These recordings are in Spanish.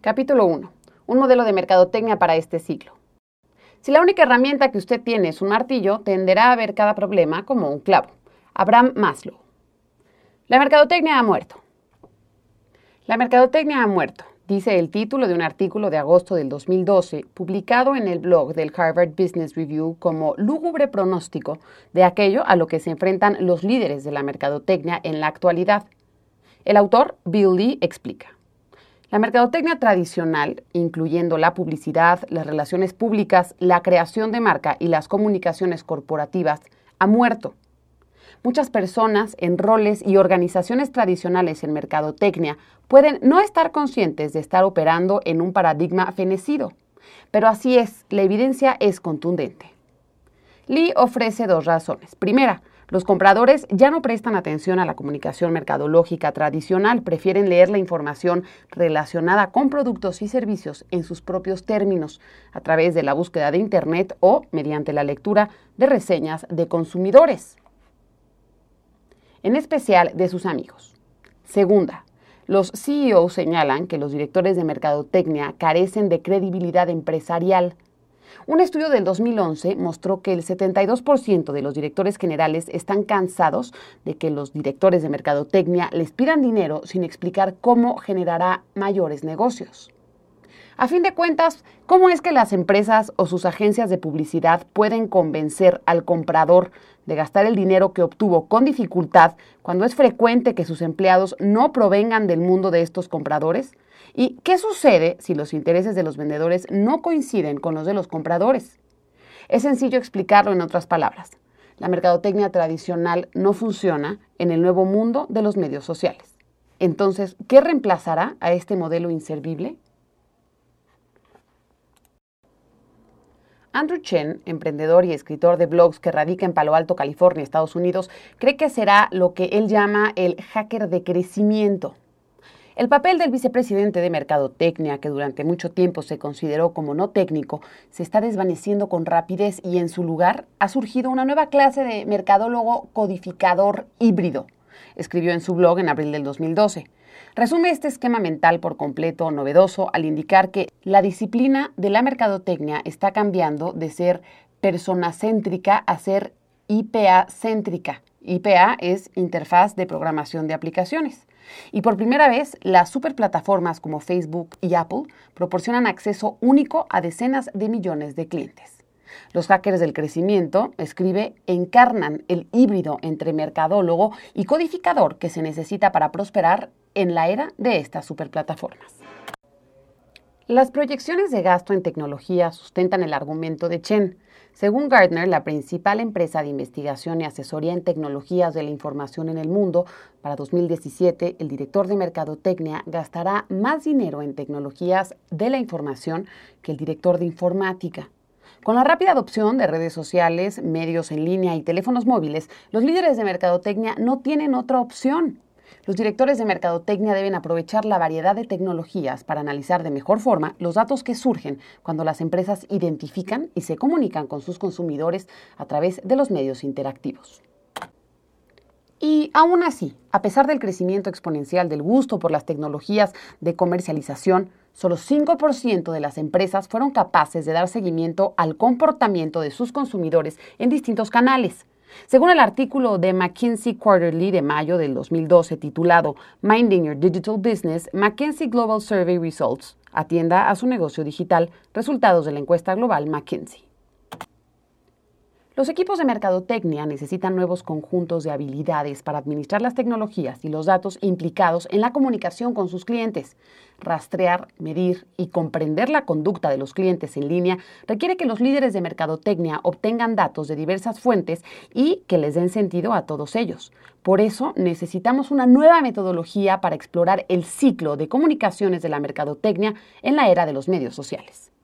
Capítulo 1. Un modelo de mercadotecnia para este siglo. Si la única herramienta que usted tiene es un martillo, tenderá a ver cada problema como un clavo. Abraham Maslow. La mercadotecnia ha muerto. La mercadotecnia ha muerto, dice el título de un artículo de agosto del 2012, publicado en el blog del Harvard Business Review como lúgubre pronóstico de aquello a lo que se enfrentan los líderes de la mercadotecnia en la actualidad. El autor, Bill Lee, explica. La mercadotecnia tradicional, incluyendo la publicidad, las relaciones públicas, la creación de marca y las comunicaciones corporativas, ha muerto. Muchas personas en roles y organizaciones tradicionales en mercadotecnia pueden no estar conscientes de estar operando en un paradigma fenecido, pero así es, la evidencia es contundente. Lee ofrece dos razones. Primera, los compradores ya no prestan atención a la comunicación mercadológica tradicional, prefieren leer la información relacionada con productos y servicios en sus propios términos, a través de la búsqueda de Internet o mediante la lectura de reseñas de consumidores, en especial de sus amigos. Segunda, los CEOs señalan que los directores de mercadotecnia carecen de credibilidad empresarial. Un estudio del 2011 mostró que el 72% de los directores generales están cansados de que los directores de mercadotecnia les pidan dinero sin explicar cómo generará mayores negocios. A fin de cuentas, ¿cómo es que las empresas o sus agencias de publicidad pueden convencer al comprador de gastar el dinero que obtuvo con dificultad cuando es frecuente que sus empleados no provengan del mundo de estos compradores? ¿Y qué sucede si los intereses de los vendedores no coinciden con los de los compradores? Es sencillo explicarlo en otras palabras. La mercadotecnia tradicional no funciona en el nuevo mundo de los medios sociales. Entonces, ¿qué reemplazará a este modelo inservible? Andrew Chen, emprendedor y escritor de blogs que radica en Palo Alto, California, Estados Unidos, cree que será lo que él llama el hacker de crecimiento. El papel del vicepresidente de Mercadotecnia, que durante mucho tiempo se consideró como no técnico, se está desvaneciendo con rapidez y en su lugar ha surgido una nueva clase de mercadólogo codificador híbrido, escribió en su blog en abril del 2012. Resume este esquema mental por completo novedoso al indicar que la disciplina de la mercadotecnia está cambiando de ser personacéntrica a ser IPA-céntrica. IPA es Interfaz de Programación de Aplicaciones. Y por primera vez, las superplataformas como Facebook y Apple proporcionan acceso único a decenas de millones de clientes. Los hackers del crecimiento, escribe, encarnan el híbrido entre mercadólogo y codificador que se necesita para prosperar en la era de estas superplataformas. Las proyecciones de gasto en tecnología sustentan el argumento de Chen. Según Gartner, la principal empresa de investigación y asesoría en tecnologías de la información en el mundo, para 2017, el director de mercadotecnia gastará más dinero en tecnologías de la información que el director de informática. Con la rápida adopción de redes sociales, medios en línea y teléfonos móviles, los líderes de mercadotecnia no tienen otra opción. Los directores de mercadotecnia deben aprovechar la variedad de tecnologías para analizar de mejor forma los datos que surgen cuando las empresas identifican y se comunican con sus consumidores a través de los medios interactivos. Y aún así, a pesar del crecimiento exponencial del gusto por las tecnologías de comercialización, solo 5% de las empresas fueron capaces de dar seguimiento al comportamiento de sus consumidores en distintos canales. Según el artículo de McKinsey Quarterly de mayo del 2012 titulado Minding Your Digital Business, McKinsey Global Survey Results, atienda a su negocio digital, resultados de la encuesta global McKinsey. Los equipos de mercadotecnia necesitan nuevos conjuntos de habilidades para administrar las tecnologías y los datos implicados en la comunicación con sus clientes. Rastrear, medir y comprender la conducta de los clientes en línea requiere que los líderes de mercadotecnia obtengan datos de diversas fuentes y que les den sentido a todos ellos. Por eso necesitamos una nueva metodología para explorar el ciclo de comunicaciones de la mercadotecnia en la era de los medios sociales.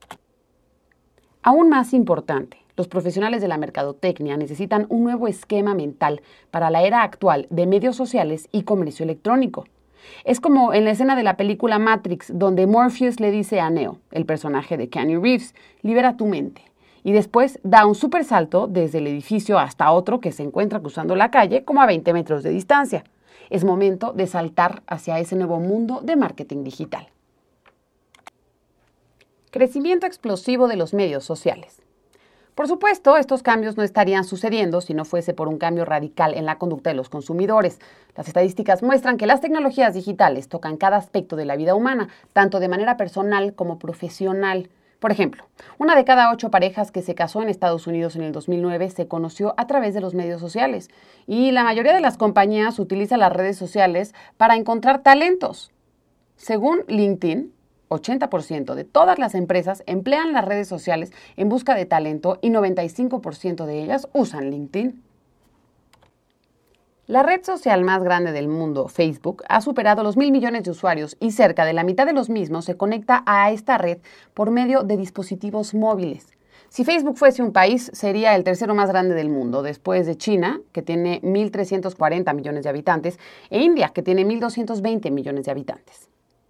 Aún más importante, los profesionales de la mercadotecnia necesitan un nuevo esquema mental para la era actual de medios sociales y comercio electrónico. Es como en la escena de la película Matrix, donde Morpheus le dice a Neo, el personaje de Keanu Reeves, libera tu mente. Y después da un supersalto desde el edificio hasta otro que se encuentra cruzando la calle como a 20 metros de distancia. Es momento de saltar hacia ese nuevo mundo de marketing digital. Crecimiento explosivo de los medios sociales. Por supuesto, estos cambios no estarían sucediendo si no fuese por un cambio radical en la conducta de los consumidores. Las estadísticas muestran que las tecnologías digitales tocan cada aspecto de la vida humana, tanto de manera personal como profesional. Por ejemplo, 1 de cada 8 parejas que se casó en Estados Unidos en el 2009 se conoció a través de los medios sociales, y la mayoría de las compañías utiliza las redes sociales para encontrar talentos. Según LinkedIn, 80% de todas las empresas emplean las redes sociales en busca de talento y 95% de ellas usan LinkedIn. La red social más grande del mundo, Facebook, ha superado los 1.000 millones de usuarios y cerca de la mitad de los mismos se conecta a esta red por medio de dispositivos móviles. Si Facebook fuese un país, sería el tercero más grande del mundo, después de China, que tiene 1.340 millones de habitantes, e India, que tiene 1.220 millones de habitantes.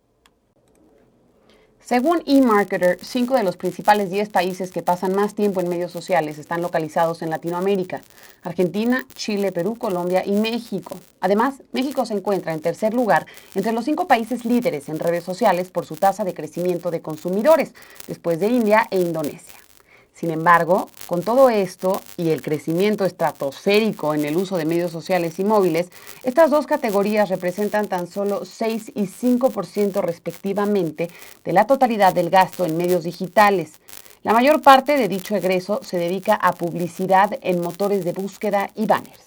Según eMarketer, 5 de los principales 10 países que pasan más tiempo en medios sociales están localizados en Latinoamérica: Argentina, Chile, Perú, Colombia y México. Además, México se encuentra en tercer lugar entre los 5 países líderes en redes sociales por su tasa de crecimiento de consumidores, después de India e Indonesia. Sin embargo, con todo esto y el crecimiento estratosférico en el uso de medios sociales y móviles, estas dos categorías representan tan solo 6 y 5% respectivamente de la totalidad del gasto en medios digitales. La mayor parte de dicho egreso se dedica a publicidad en motores de búsqueda y banners.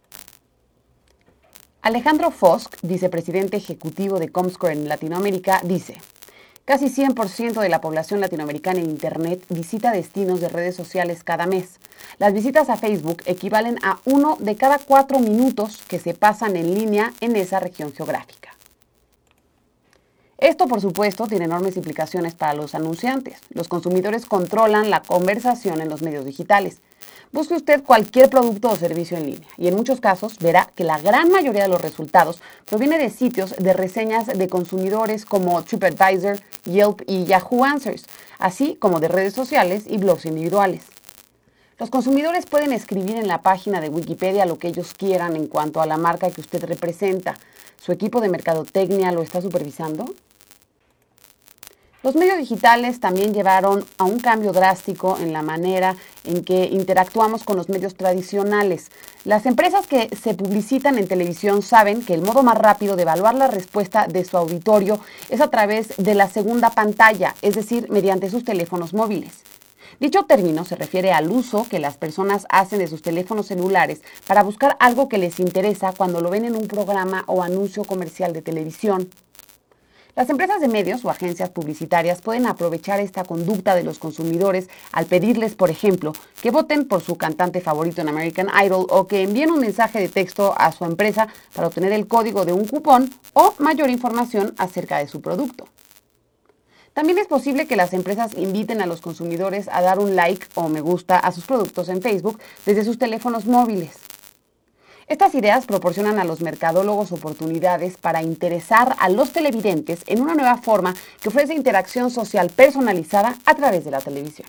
Alejandro Fosk, vicepresidente ejecutivo de Comscore en Latinoamérica, dice: casi 100% de la población latinoamericana en Internet visita destinos de redes sociales cada mes. Las visitas a Facebook equivalen a 1 de cada 4 minutos que se pasan en línea en esa región geográfica. Esto, por supuesto, tiene enormes implicaciones para los anunciantes. Los consumidores controlan la conversación en los medios digitales. Busque usted cualquier producto o servicio en línea y en muchos casos verá que la gran mayoría de los resultados proviene de sitios de reseñas de consumidores como TripAdvisor, Yelp y Yahoo Answers, así como de redes sociales y blogs individuales. Los consumidores pueden escribir en la página de Wikipedia lo que ellos quieran en cuanto a la marca que usted representa. ¿Su equipo de mercadotecnia lo está supervisando? Los medios digitales también llevaron a un cambio drástico en la manera en que interactuamos con los medios tradicionales. Las empresas que se publicitan en televisión saben que el modo más rápido de evaluar la respuesta de su auditorio es a través de la segunda pantalla, es decir, mediante sus teléfonos móviles. Dicho término se refiere al uso que las personas hacen de sus teléfonos celulares para buscar algo que les interesa cuando lo ven en un programa o anuncio comercial de televisión. Las empresas de medios o agencias publicitarias pueden aprovechar esta conducta de los consumidores al pedirles, por ejemplo, que voten por su cantante favorito en American Idol o que envíen un mensaje de texto a su empresa para obtener el código de un cupón o mayor información acerca de su producto. También es posible que las empresas inviten a los consumidores a dar un like o me gusta a sus productos en Facebook desde sus teléfonos móviles. Estas ideas proporcionan a los mercadólogos oportunidades para interesar a los televidentes en una nueva forma que ofrece interacción social personalizada a través de la televisión.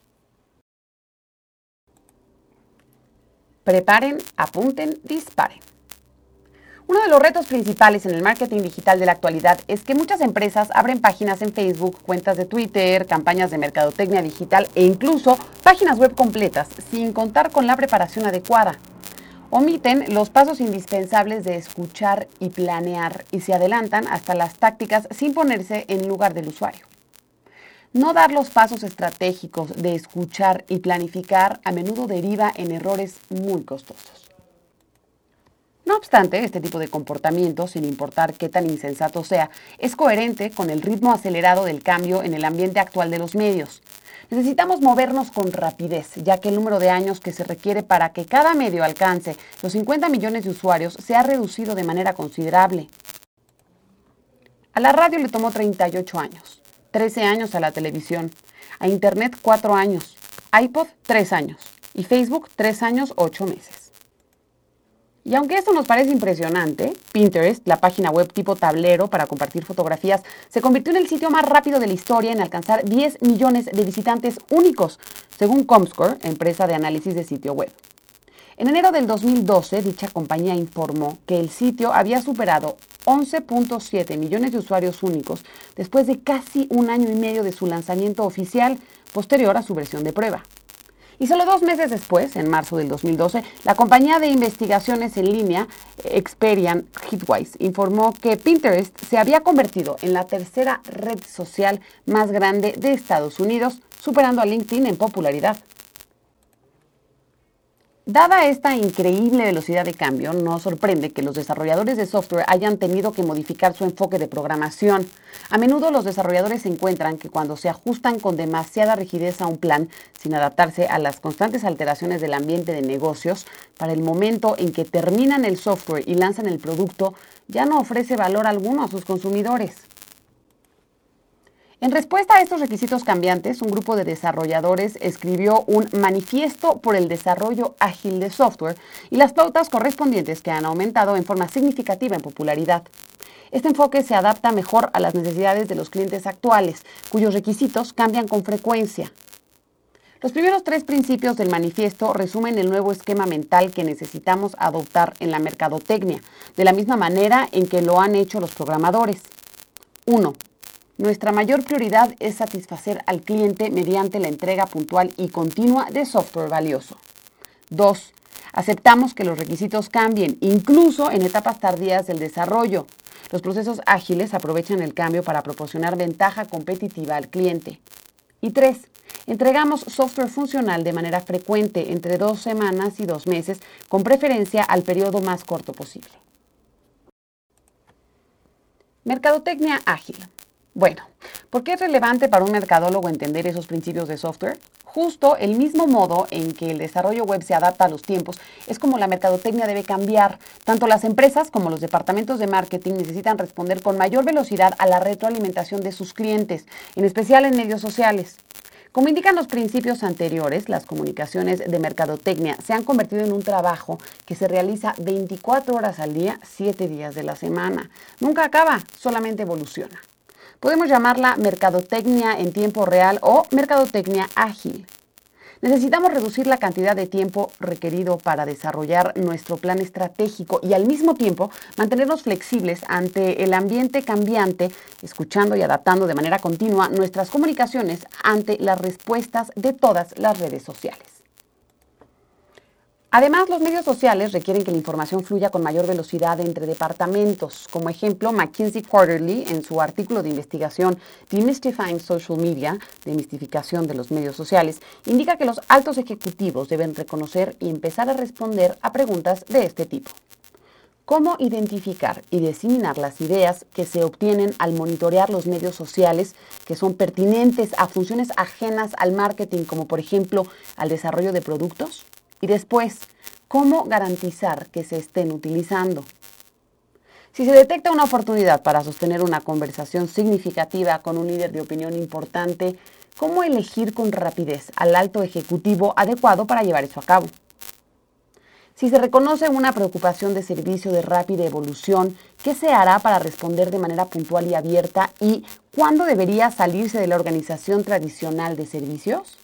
Preparen, apunten, disparen. Uno de los retos principales en el marketing digital de la actualidad es que muchas empresas abren páginas en Facebook, cuentas de Twitter, campañas de mercadotecnia digital e incluso páginas web completas sin contar con la preparación adecuada. Omiten los pasos indispensables de escuchar y planear y se adelantan hasta las tácticas sin ponerse en lugar del usuario. No dar los pasos estratégicos de escuchar y planificar a menudo deriva en errores muy costosos. No obstante, este tipo de comportamiento, sin importar qué tan insensato sea, es coherente con el ritmo acelerado del cambio en el ambiente actual de los medios. Necesitamos movernos con rapidez, ya que el número de años que se requiere para que cada medio alcance los 50 millones de usuarios se ha reducido de manera considerable. A la radio le tomó 38 años, 13 años a la televisión, a Internet 4 años, iPod 3 años y Facebook 3 años 8 meses. Y aunque esto nos parece impresionante, Pinterest, la página web tipo tablero para compartir fotografías, se convirtió en el sitio más rápido de la historia en alcanzar 10 millones de visitantes únicos, según Comscore, empresa de análisis de sitio web. En enero del 2012, dicha compañía informó que el sitio había superado 11.7 millones de usuarios únicos después de casi un año y medio de su lanzamiento oficial, posterior a su versión de prueba. Y solo 2 meses después, en marzo del 2012, la compañía de investigaciones en línea Experian Hitwise informó que Pinterest se había convertido en la tercera red social más grande de Estados Unidos, superando a LinkedIn en popularidad. Dada esta increíble velocidad de cambio, no sorprende que los desarrolladores de software hayan tenido que modificar su enfoque de programación. A menudo los desarrolladores encuentran que cuando se ajustan con demasiada rigidez a un plan, sin adaptarse a las constantes alteraciones del ambiente de negocios, para el momento en que terminan el software y lanzan el producto, ya no ofrece valor alguno a sus consumidores. En respuesta a estos requisitos cambiantes, un grupo de desarrolladores escribió un manifiesto por el desarrollo ágil de software y las pautas correspondientes que han aumentado en forma significativa en popularidad. Este enfoque se adapta mejor a las necesidades de los clientes actuales, cuyos requisitos cambian con frecuencia. Los primeros 3 principios del manifiesto resumen el nuevo esquema mental que necesitamos adoptar en la mercadotecnia, de la misma manera en que lo han hecho los programadores. 1. Nuestra mayor prioridad es satisfacer al cliente mediante la entrega puntual y continua de software valioso. 2. Aceptamos que los requisitos cambien, incluso en etapas tardías del desarrollo. Los procesos ágiles aprovechan el cambio para proporcionar ventaja competitiva al cliente. Y 3. Entregamos software funcional de manera frecuente, entre 2 semanas y 2 meses, con preferencia al periodo más corto posible. Mercadotecnia ágil. Bueno, ¿por qué es relevante para un mercadólogo entender esos principios de software? Justo el mismo modo en que el desarrollo web se adapta a los tiempos es como la mercadotecnia debe cambiar. Tanto las empresas como los departamentos de marketing necesitan responder con mayor velocidad a la retroalimentación de sus clientes, en especial en medios sociales. Como indican los principios anteriores, las comunicaciones de mercadotecnia se han convertido en un trabajo que se realiza 24 horas al día, 7 días de la semana. Nunca acaba, solamente evoluciona. Podemos llamarla mercadotecnia en tiempo real o mercadotecnia ágil. Necesitamos reducir la cantidad de tiempo requerido para desarrollar nuestro plan estratégico y al mismo tiempo mantenernos flexibles ante el ambiente cambiante, escuchando y adaptando de manera continua nuestras comunicaciones ante las respuestas de todas las redes sociales. Además, los medios sociales requieren que la información fluya con mayor velocidad entre departamentos. Como ejemplo, McKinsey Quarterly, en su artículo de investigación Demystifying Social Media, demistificación de los medios sociales, indica que los altos ejecutivos deben reconocer y empezar a responder a preguntas de este tipo. ¿Cómo identificar y diseminar las ideas que se obtienen al monitorear los medios sociales que son pertinentes a funciones ajenas al marketing, como por ejemplo al desarrollo de productos? Y después, ¿cómo garantizar que se estén utilizando? Si se detecta una oportunidad para sostener una conversación significativa con un líder de opinión importante, ¿cómo elegir con rapidez al alto ejecutivo adecuado para llevar eso a cabo? Si se reconoce una preocupación de servicio de rápida evolución, ¿qué se hará para responder de manera puntual y abierta? ¿Y cuándo debería salirse de la organización tradicional de servicios?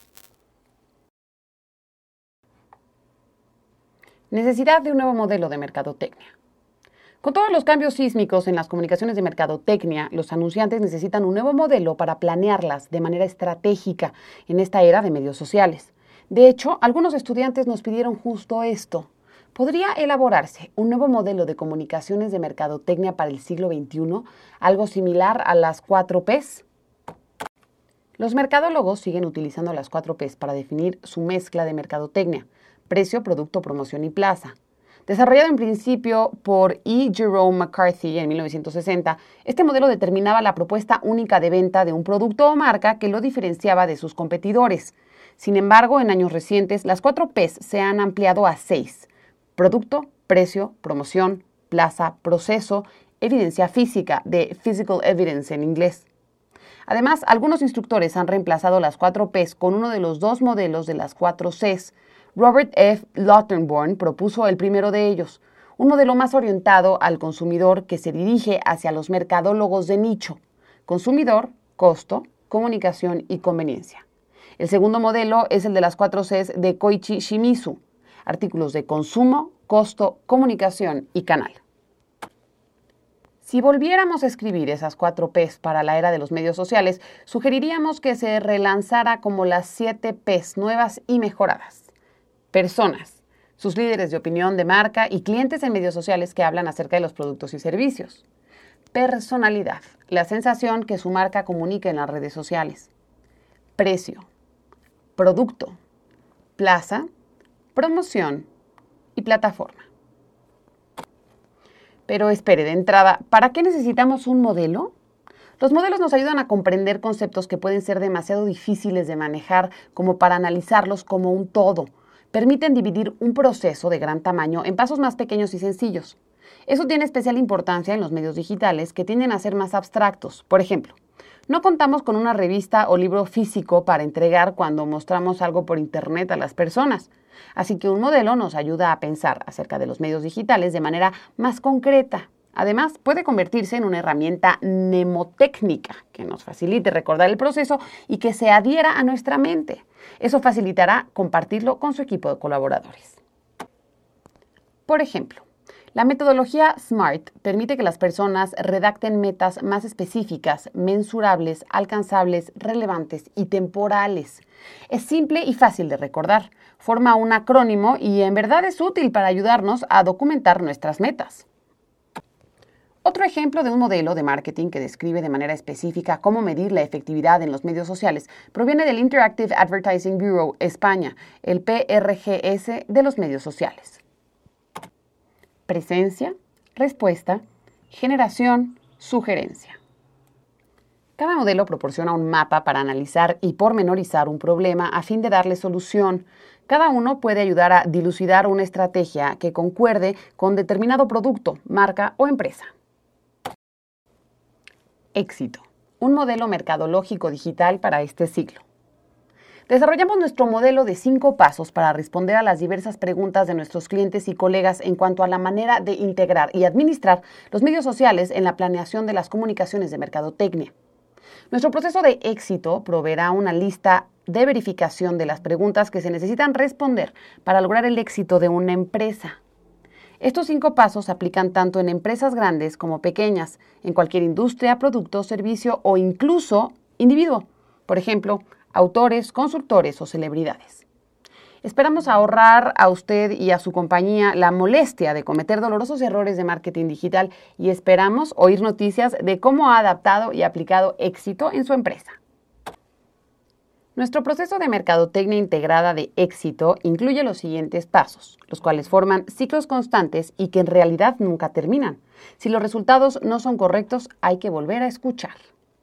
Necesidad de un nuevo modelo de mercadotecnia. Con todos los cambios sísmicos en las comunicaciones de mercadotecnia, los anunciantes necesitan un nuevo modelo para planearlas de manera estratégica en esta era de medios sociales. De hecho, algunos estudiantes nos pidieron justo esto. ¿Podría elaborarse un nuevo modelo de comunicaciones de mercadotecnia para el siglo XXI, algo similar a las 4 Ps? Los mercadólogos siguen utilizando las 4 Ps para definir su mezcla de mercadotecnia: precio, producto, promoción y plaza. Desarrollado en principio por E. Jerome McCarthy en 1960, este modelo determinaba la propuesta única de venta de un producto o marca que lo diferenciaba de sus competidores. Sin embargo, en años recientes, las 4 Ps se han ampliado a 6: producto, precio, promoción, plaza, proceso, evidencia física, de physical evidence en inglés. Además, algunos instructores han reemplazado las 4 Ps con uno de los 2 modelos de las 4 Cs. Robert F. Lautenborn propuso el primero de ellos, un modelo más orientado al consumidor que se dirige hacia los mercadólogos de nicho: consumidor, costo, comunicación y conveniencia. El segundo modelo es el de las 4 Cs de Koichi Shimizu: artículos de consumo, costo, comunicación y canal. Si volviéramos a escribir esas 4 Ps para la era de los medios sociales, sugeriríamos que se relanzara como las 7 Ps nuevas y mejoradas. Personas, sus líderes de opinión de marca y clientes en medios sociales que hablan acerca de los productos y servicios. Personalidad, la sensación que su marca comunica en las redes sociales. Precio, producto, plaza, promoción y plataforma. Pero espere, de entrada, ¿para qué necesitamos un modelo? Los modelos nos ayudan a comprender conceptos que pueden ser demasiado difíciles de manejar como para analizarlos como un todo. Permiten dividir un proceso de gran tamaño en pasos más pequeños y sencillos. Eso tiene especial importancia en los medios digitales que tienden a ser más abstractos. Por ejemplo, no contamos con una revista o libro físico para entregar cuando mostramos algo por internet a las personas. Así que un modelo nos ayuda a pensar acerca de los medios digitales de manera más concreta. Además, puede convertirse en una herramienta mnemotécnica que nos facilite recordar el proceso y que se adhiera a nuestra mente. Eso facilitará compartirlo con su equipo de colaboradores. Por ejemplo, la metodología SMART permite que las personas redacten metas más específicas, mensurables, alcanzables, relevantes y temporales. Es simple y fácil de recordar. Forma un acrónimo y en verdad es útil para ayudarnos a documentar nuestras metas. Otro ejemplo de un modelo de marketing que describe de manera específica cómo medir la efectividad en los medios sociales proviene del Interactive Advertising Bureau España, el PRGS de los medios sociales. Presencia, respuesta, generación, sugerencia. Cada modelo proporciona un mapa para analizar y pormenorizar un problema a fin de darle solución. Cada uno puede ayudar a dilucidar una estrategia que concuerde con determinado producto, marca o empresa. Éxito. Un modelo mercadológico digital para este siglo. Desarrollamos nuestro modelo de 5 pasos para responder a las diversas preguntas de nuestros clientes y colegas en cuanto a la manera de integrar y administrar los medios sociales en la planeación de las comunicaciones de mercadotecnia. Nuestro proceso de éxito proveerá una lista de verificación de las preguntas que se necesitan responder para lograr el éxito de una empresa. Estos 5 pasos se aplican tanto en empresas grandes como pequeñas, en cualquier industria, producto, servicio o incluso individuo. Por ejemplo, autores, consultores o celebridades. Esperamos ahorrar a usted y a su compañía la molestia de cometer dolorosos errores de marketing digital y esperamos oír noticias de cómo ha adaptado y aplicado éxito en su empresa. Nuestro proceso de mercadotecnia integrada de éxito incluye los siguientes pasos, los cuales forman ciclos constantes y que en realidad nunca terminan. Si los resultados no son correctos, hay que volver a escuchar.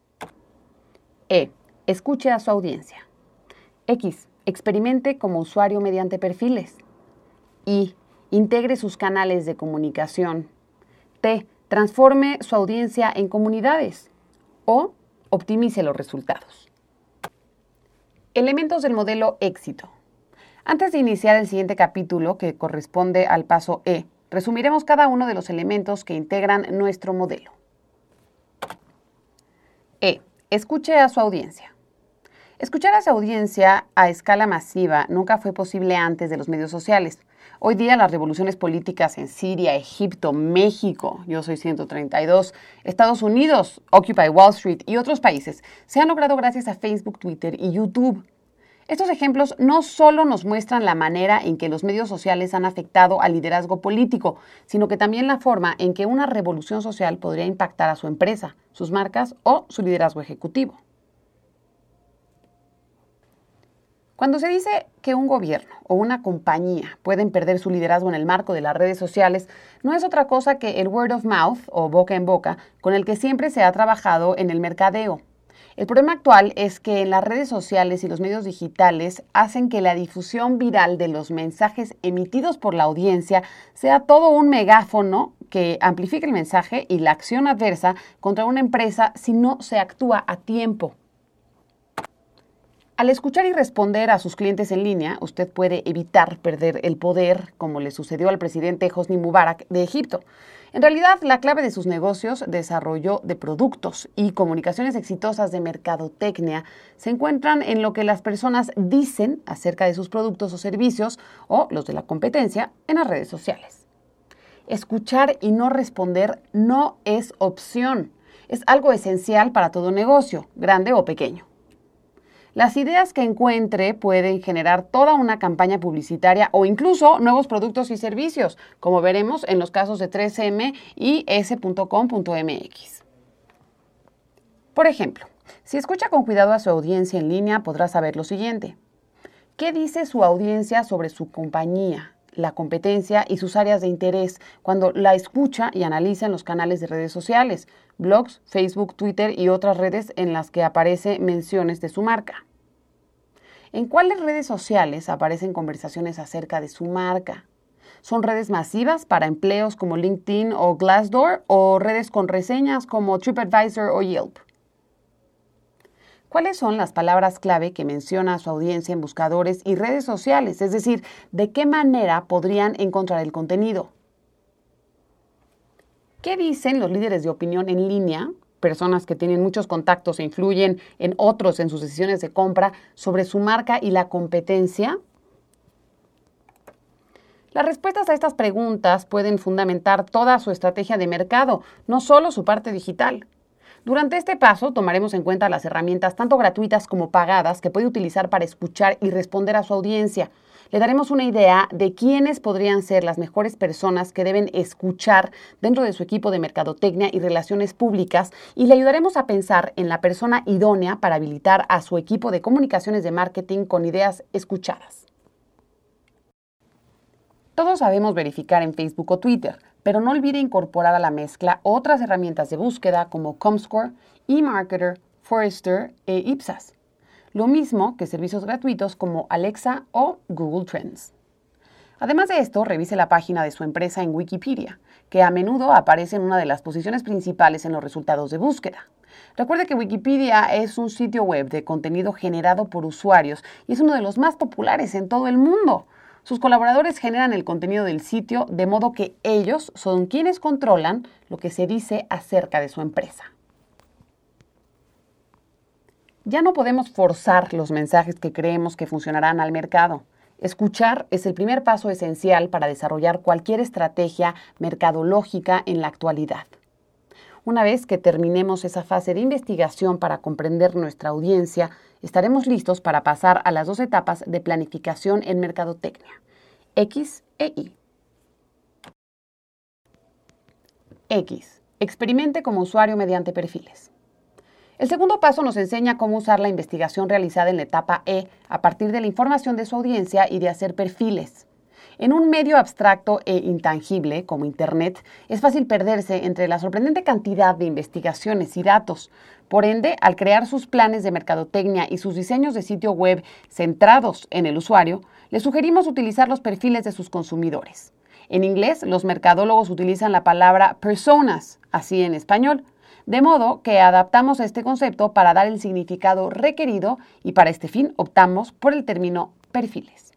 Escuche a su audiencia. X. Experimente como usuario mediante perfiles. Y. Integre sus canales de comunicación. T. Transforme su audiencia en comunidades. O. Optimice los resultados. Elementos del modelo éxito. Antes de iniciar el siguiente capítulo, que corresponde al paso E, resumiremos cada uno de los elementos que integran nuestro modelo. Escuche a su audiencia. Escuchar a su audiencia a escala masiva nunca fue posible antes de los medios sociales. Hoy día las revoluciones políticas en Siria, Egipto, México, Yo Soy 132, Estados Unidos, Occupy Wall Street y otros países se han logrado gracias a Facebook, Twitter y YouTube. Estos ejemplos no solo nos muestran la manera en que los medios sociales han afectado al liderazgo político, sino que también la forma en que una revolución social podría impactar a su empresa, sus marcas o su liderazgo ejecutivo. Cuando se dice que un gobierno o una compañía pueden perder su liderazgo en el marco de las redes sociales, no es otra cosa que el word of mouth o boca en boca con el que siempre se ha trabajado en el mercadeo. El problema actual es que las redes sociales y los medios digitales hacen que la difusión viral de los mensajes emitidos por la audiencia sea todo un megáfono que amplifique el mensaje y la acción adversa contra una empresa si no se actúa a tiempo. Al escuchar y responder a sus clientes en línea, usted puede evitar perder el poder, como le sucedió al presidente Hosni Mubarak de Egipto. En realidad, la clave de sus negocios, desarrollo de productos y comunicaciones exitosas de mercadotecnia se encuentran en lo que las personas dicen acerca de sus productos o servicios o los de la competencia en las redes sociales. Escuchar y no responder no es opción. Es algo esencial para todo negocio, grande o pequeño. Las ideas que encuentre pueden generar toda una campaña publicitaria o incluso nuevos productos y servicios, como veremos en los casos de 3M y s.com.mx. Por ejemplo, si escucha con cuidado a su audiencia en línea, podrá saber lo siguiente. ¿Qué dice su audiencia sobre su compañía, la competencia y sus áreas de interés cuando la escucha y analiza en los canales de redes sociales, blogs, Facebook, Twitter y otras redes en las que aparecen menciones de su marca? ¿En cuáles redes sociales aparecen conversaciones acerca de su marca? ¿Son redes masivas para empleos como LinkedIn o Glassdoor o redes con reseñas como TripAdvisor o Yelp? ¿Cuáles son las palabras clave que menciona a su audiencia en buscadores y redes sociales? Es decir, ¿de qué manera podrían encontrar el contenido? ¿Qué dicen los líderes de opinión en línea, personas que tienen muchos contactos e influyen en otros en sus decisiones de compra, sobre su marca y la competencia? Las respuestas a estas preguntas pueden fundamentar toda su estrategia de mercado, no solo su parte digital. Durante este paso tomaremos en cuenta las herramientas tanto gratuitas como pagadas que puede utilizar para escuchar y responder a su audiencia. Le daremos una idea de quiénes podrían ser las mejores personas que deben escuchar dentro de su equipo de mercadotecnia y relaciones públicas y le ayudaremos a pensar en la persona idónea para habilitar a su equipo de comunicaciones de marketing con ideas escuchadas. Todos sabemos verificar en Facebook o Twitter, pero no olvide incorporar a la mezcla otras herramientas de búsqueda como Comscore, eMarketer, Forrester e Ipsos. Lo mismo que servicios gratuitos como Alexa o Google Trends. Además de esto, revise la página de su empresa en Wikipedia, que a menudo aparece en una de las posiciones principales en los resultados de búsqueda. Recuerde que Wikipedia es un sitio web de contenido generado por usuarios y es uno de los más populares en todo el mundo. Sus colaboradores generan el contenido del sitio de modo que ellos son quienes controlan lo que se dice acerca de su empresa. Ya no podemos forzar los mensajes que creemos que funcionarán al mercado. Escuchar es el primer paso esencial para desarrollar cualquier estrategia mercadológica en la actualidad. Una vez que terminemos esa fase de investigación para comprender nuestra audiencia, estaremos listos para pasar a las dos etapas de planificación en mercadotecnia, X e Y. X. Experimente como usuario mediante perfiles. El segundo paso nos enseña cómo usar la investigación realizada en la etapa E a partir de la información de su audiencia y de hacer perfiles. En un medio abstracto e intangible como Internet, es fácil perderse entre la sorprendente cantidad de investigaciones y datos. Por ende, al crear sus planes de mercadotecnia y sus diseños de sitio web centrados en el usuario, les sugerimos utilizar los perfiles de sus consumidores. En inglés, los mercadólogos utilizan la palabra personas, así en español. De modo que adaptamos este concepto para dar el significado requerido y para este fin optamos por el término perfiles.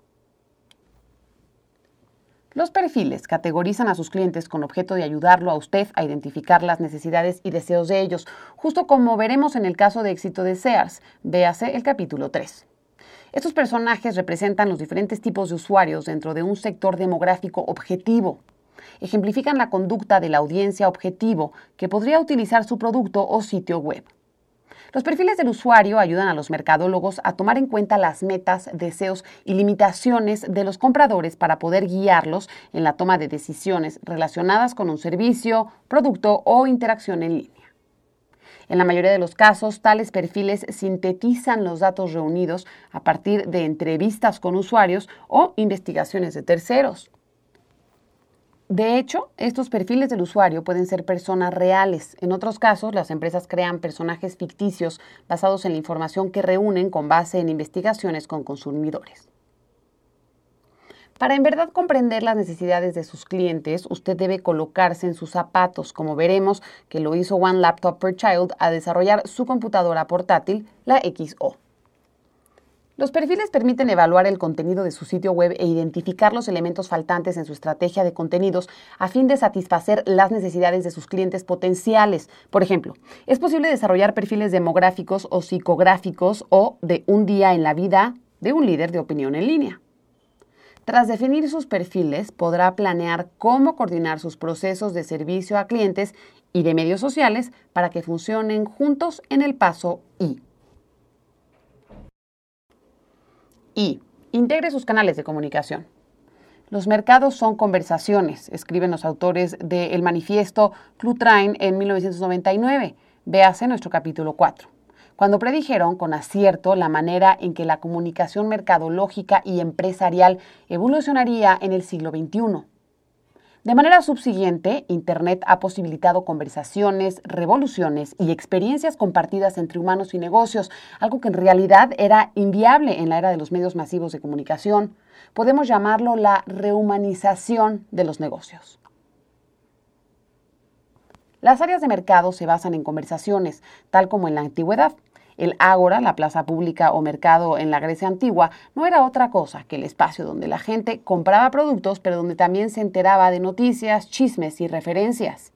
Los perfiles categorizan a sus clientes con objeto de ayudarlo a usted a identificar las necesidades y deseos de ellos, justo como veremos en el caso de éxito de Sears, véase el capítulo 3. Estos personajes representan los diferentes tipos de usuarios dentro de un sector demográfico objetivo. Ejemplifican la conducta de la audiencia objetivo que podría utilizar su producto o sitio web. Los perfiles del usuario ayudan a los mercadólogos a tomar en cuenta las metas, deseos y limitaciones de los compradores para poder guiarlos en la toma de decisiones relacionadas con un servicio, producto o interacción en línea. En la mayoría de los casos, tales perfiles sintetizan los datos reunidos a partir de entrevistas con usuarios o investigaciones de terceros. De hecho, estos perfiles del usuario pueden ser personas reales. En otros casos, las empresas crean personajes ficticios basados en la información que reúnen con base en investigaciones con consumidores. Para en verdad comprender las necesidades de sus clientes, usted debe colocarse en sus zapatos, como veremos que lo hizo One Laptop Per Child a desarrollar su computadora portátil, la XO. Los perfiles permiten evaluar el contenido de su sitio web e identificar los elementos faltantes en su estrategia de contenidos a fin de satisfacer las necesidades de sus clientes potenciales. Por ejemplo, es posible desarrollar perfiles demográficos o psicográficos o de un día en la vida de un líder de opinión en línea. Tras definir sus perfiles, podrá planear cómo coordinar sus procesos de servicio a clientes y de medios sociales para que funcionen juntos en el paso I. I. Integre sus canales de comunicación. Los mercados son conversaciones, escriben los autores del manifiesto Clutrain en 1999. Véase nuestro capítulo 4. Cuando predijeron con acierto la manera en que la comunicación mercadológica y empresarial evolucionaría en el siglo XXI. De manera subsiguiente, Internet ha posibilitado conversaciones, revoluciones y experiencias compartidas entre humanos y negocios, algo que en realidad era inviable en la era de los medios masivos de comunicación. Podemos llamarlo la rehumanización de los negocios. Las áreas de mercado se basan en conversaciones, tal como en la antigüedad. El ágora, la plaza pública o mercado en la Grecia antigua, no era otra cosa que el espacio donde la gente compraba productos, pero donde también se enteraba de noticias, chismes y referencias.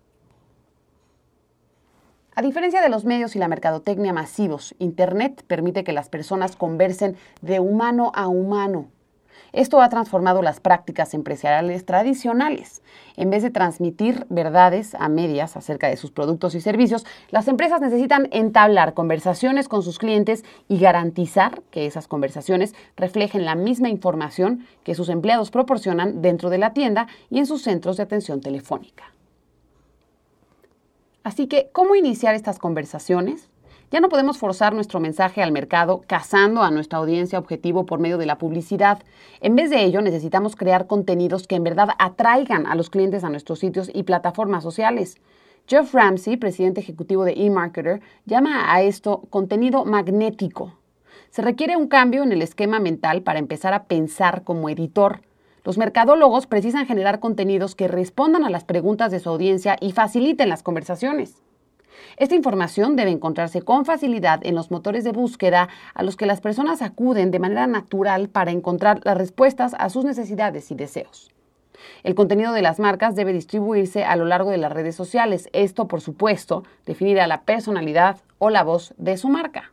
A diferencia de los medios y la mercadotecnia masivos, Internet permite que las personas conversen de humano a humano. Esto ha transformado las prácticas empresariales tradicionales. En vez de transmitir verdades a medias acerca de sus productos y servicios, las empresas necesitan entablar conversaciones con sus clientes y garantizar que esas conversaciones reflejen la misma información que sus empleados proporcionan dentro de la tienda y en sus centros de atención telefónica. Así que, ¿cómo iniciar estas conversaciones? Ya no podemos forzar nuestro mensaje al mercado cazando a nuestra audiencia objetivo por medio de la publicidad. En vez de ello, necesitamos crear contenidos que en verdad atraigan a los clientes a nuestros sitios y plataformas sociales. Jeff Ramsey, presidente ejecutivo de eMarketer, llama a esto contenido magnético. Se requiere un cambio en el esquema mental para empezar a pensar como editor. Los mercadólogos precisan generar contenidos que respondan a las preguntas de su audiencia y faciliten las conversaciones. Esta información debe encontrarse con facilidad en los motores de búsqueda a los que las personas acuden de manera natural para encontrar las respuestas a sus necesidades y deseos. El contenido de las marcas debe distribuirse a lo largo de las redes sociales. Esto, por supuesto, definirá la personalidad o la voz de su marca.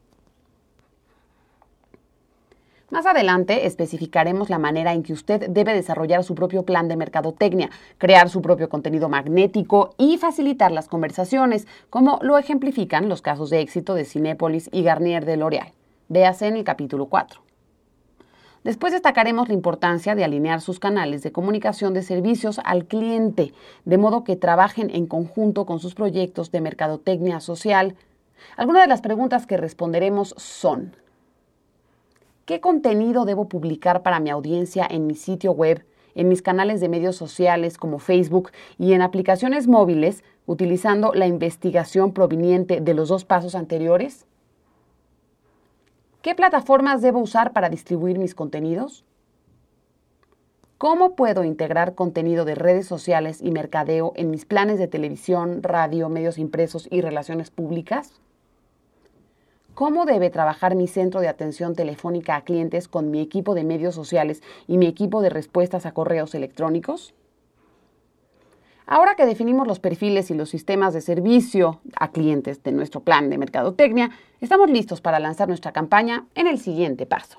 Más adelante especificaremos la manera en que usted debe desarrollar su propio plan de mercadotecnia, crear su propio contenido magnético y facilitar las conversaciones, como lo ejemplifican los casos de éxito de Cinépolis y Garnier de L'Oréal. Véase en el capítulo 4. Después destacaremos la importancia de alinear sus canales de comunicación de servicios al cliente, de modo que trabajen en conjunto con sus proyectos de mercadotecnia social. Algunas de las preguntas que responderemos son: ¿qué contenido debo publicar para mi audiencia en mi sitio web, en mis canales de medios sociales como Facebook y en aplicaciones móviles, utilizando la investigación proveniente de los dos pasos anteriores? ¿Qué plataformas debo usar para distribuir mis contenidos? ¿Cómo puedo integrar contenido de redes sociales y mercadeo en mis planes de televisión, radio, medios impresos y relaciones públicas? ¿Cómo debe trabajar mi centro de atención telefónica a clientes con mi equipo de medios sociales y mi equipo de respuestas a correos electrónicos? Ahora que definimos los perfiles y los sistemas de servicio a clientes de nuestro plan de mercadotecnia, estamos listos para lanzar nuestra campaña en el siguiente paso.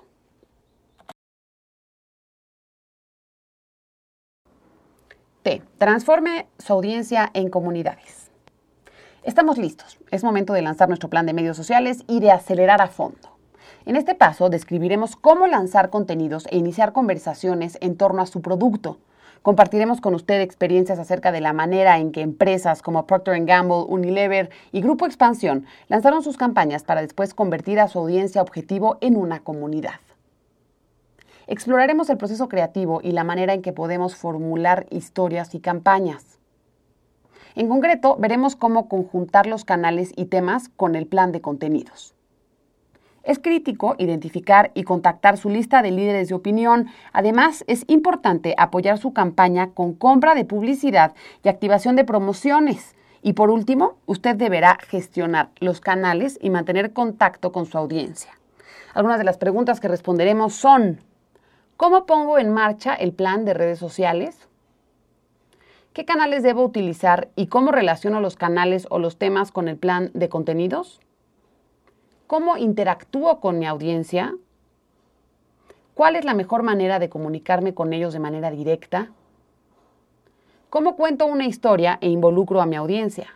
T. Transforme su audiencia en comunidades. Estamos listos. Es momento de lanzar nuestro plan de medios sociales y de acelerar a fondo. En este paso describiremos cómo lanzar contenidos e iniciar conversaciones en torno a su producto. Compartiremos con usted experiencias acerca de la manera en que empresas como Procter & Gamble, Unilever y Grupo Expansión lanzaron sus campañas para después convertir a su audiencia objetivo en una comunidad. Exploraremos el proceso creativo y la manera en que podemos formular historias y campañas. En concreto, veremos cómo conjuntar los canales y temas con el plan de contenidos. Es crítico identificar y contactar su lista de líderes de opinión. Además, es importante apoyar su campaña con compra de publicidad y activación de promociones. Y por último, usted deberá gestionar los canales y mantener contacto con su audiencia. Algunas de las preguntas que responderemos son: ¿cómo pongo en marcha el plan de redes sociales? ¿Qué canales debo utilizar y cómo relaciono los canales o los temas con el plan de contenidos? ¿Cómo interactúo con mi audiencia? ¿Cuál es la mejor manera de comunicarme con ellos de manera directa? ¿Cómo cuento una historia e involucro a mi audiencia?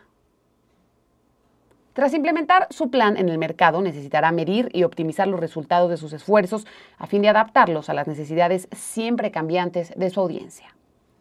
Tras implementar su plan en el mercado, necesitará medir y optimizar los resultados de sus esfuerzos a fin de adaptarlos a las necesidades siempre cambiantes de su audiencia.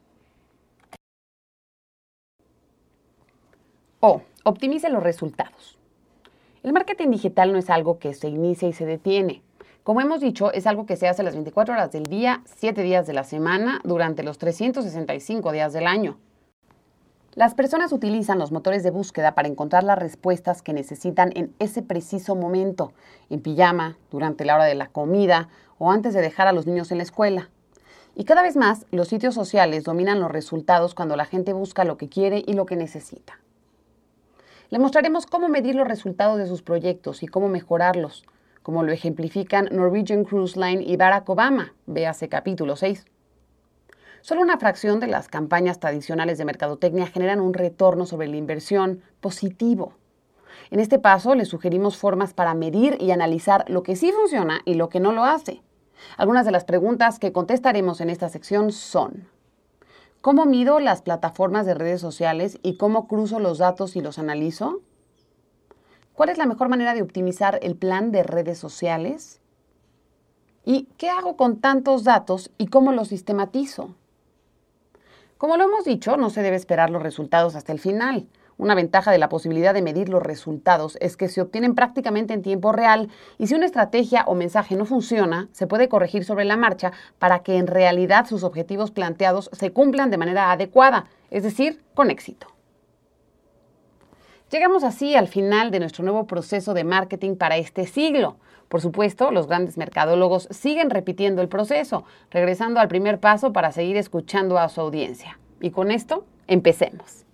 Optimice los resultados. El marketing digital no es algo que se inicia y se detiene. Como hemos dicho, es algo que se hace las 24 horas del día, 7 días de la semana, durante los 365 días del año. Las personas utilizan los motores de búsqueda para encontrar las respuestas que necesitan en ese preciso momento, en pijama, durante la hora de la comida o antes de dejar a los niños en la escuela. Y cada vez más, los sitios sociales dominan los resultados cuando la gente busca lo que quiere y lo que necesita. Le mostraremos cómo medir los resultados de sus proyectos y cómo mejorarlos, como lo ejemplifican Norwegian Cruise Line y Barack Obama, véase capítulo 6. Solo una fracción de las campañas tradicionales de mercadotecnia generan un retorno sobre la inversión positivo. En este paso, les sugerimos formas para medir y analizar lo que sí funciona y lo que no lo hace. Algunas de las preguntas que contestaremos en esta sección son: ¿cómo mido las plataformas de redes sociales y cómo cruzo los datos y los analizo? ¿Cuál es la mejor manera de optimizar el plan de redes sociales? ¿Y qué hago con tantos datos y cómo los sistematizo? Como lo hemos dicho, no se debe esperar los resultados hasta el final. Una ventaja de la posibilidad de medir los resultados es que se obtienen prácticamente en tiempo real y si una estrategia o mensaje no funciona, se puede corregir sobre la marcha para que en realidad sus objetivos planteados se cumplan de manera adecuada, es decir, con éxito. Llegamos así al final de nuestro nuevo proceso de marketing para este siglo. Por supuesto, los grandes mercadólogos siguen repitiendo el proceso, regresando al primer paso para seguir escuchando a su audiencia. Y con esto, empecemos.